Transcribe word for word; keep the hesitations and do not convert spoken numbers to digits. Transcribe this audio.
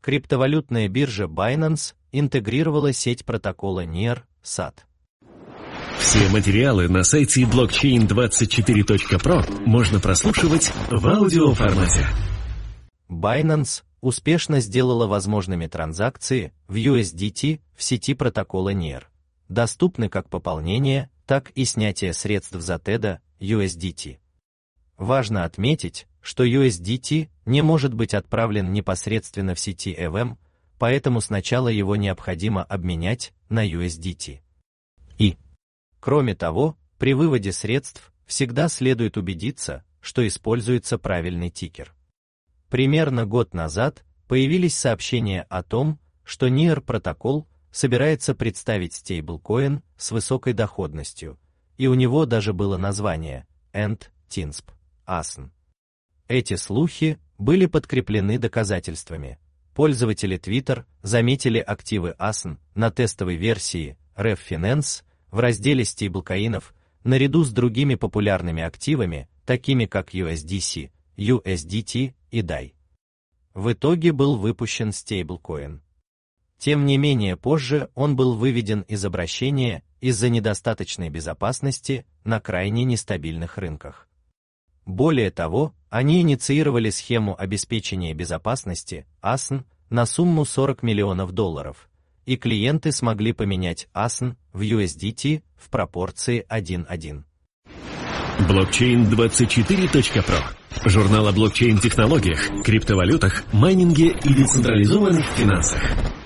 Криптовалютная биржа Binance интегрировала сеть протокола Near сат. Все материалы на сайте блокчейн двадцать четыре точка про можно прослушивать в аудиоформате. Binance успешно сделала возможными транзакции в ю эс ди ти в сети протокола Near. Доступны как пополнение, так и снятие средств за тедер ю эс ди ти. Важно отметить, что ю эс ди ти не может быть отправлен непосредственно в сети и ви эм, поэтому сначала его необходимо обменять на ю эс ди ти. И, кроме того, при выводе средств всегда следует убедиться, что используется правильный тикер. Примерно год назад появились сообщения о том, что Near протокол собирается представить стейблкоин с высокой доходностью, и у него даже было название энд тинсп эй эс эн. Эти слухи были подкреплены доказательствами. Пользователи Twitter заметили активы эй эс эн на тестовой версии Rev Finance в разделе стейблкоинов наряду с другими популярными активами, такими как ю эс ди си, ю эс ди ти и дай. В итоге был выпущен стейблкоин. Тем не менее позже он был выведен из обращения из-за недостаточной безопасности на крайне нестабильных рынках. Более того, они инициировали схему обеспечения безопасности эй эс эн на сумму сорок миллионов долларов, и клиенты смогли поменять эй эс эн в ю эс ди ти в пропорции один к одному. блокчейн двадцать четыре точка про. Журнал о блокчейн-технологиях, криптовалютах, майнинге и децентрализованных финансах.